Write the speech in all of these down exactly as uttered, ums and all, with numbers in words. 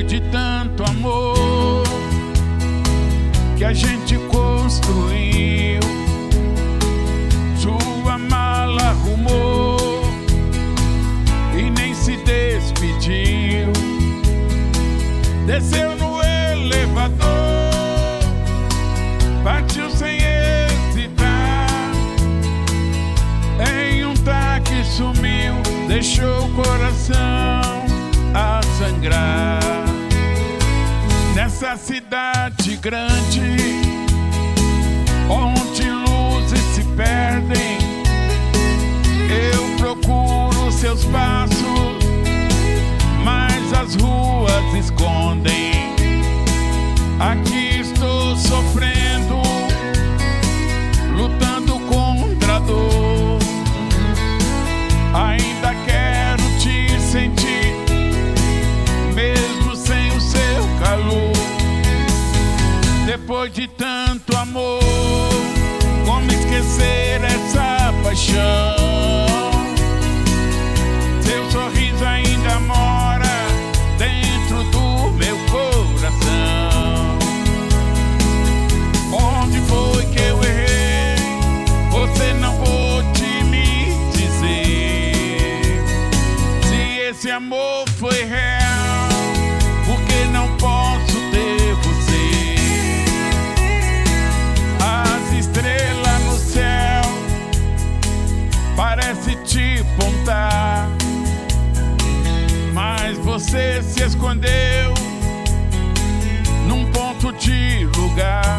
Depois de tanto amor que a gente construiu, sua mala arrumou e nem se despediu. Desceu no elevador, partiu sem hesitar. Em um táxi sumiu, deixou o coração a sangrar. Nessa cidade grande, onde luzes se perdem, eu procuro seus passos, mas as ruas escondem. Aqui estou sofrendo, lutando contra a dor. Ainda quero te sentir, mesmo sem o seu calor. Depois de tanto amor, como esquecer essa paixão? Seu sorriso ainda mora dentro do meu coração. Onde foi que eu errei? Você não pôde me dizer. Se esse amor foi real, por que não posso ter você? As estrelas no céu parece te apontar, mas você se escondeu num ponto de lugar,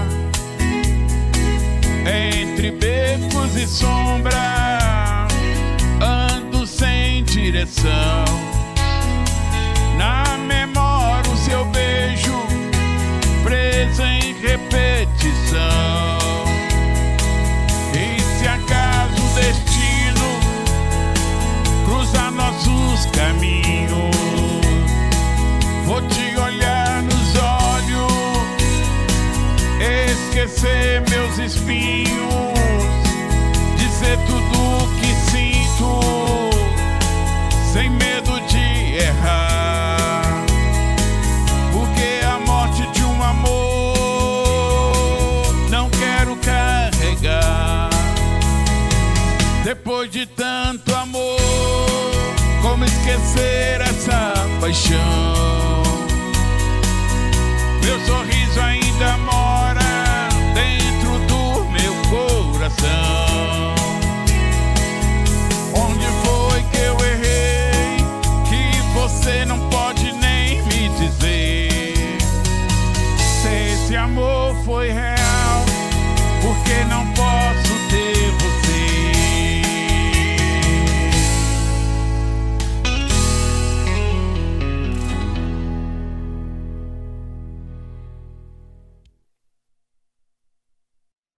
entre becos e sombra, ando sem direção. Na memória o seu beijo preso em repetição. E se acaso o destino cruzar nossos caminhos, vou te olhar nos olhos, esquecer meus espinhos, dizer tudo o que sinto, sem medo de errar. Porque a morte de um amor não quero carregar. Depois de tanto amor, como esquecer essa paixão? Meu sorriso ainda mora dentro do meu coração. Onde foi que eu errei, que você não pode nem me dizer? Se esse amor foi real, por que não posso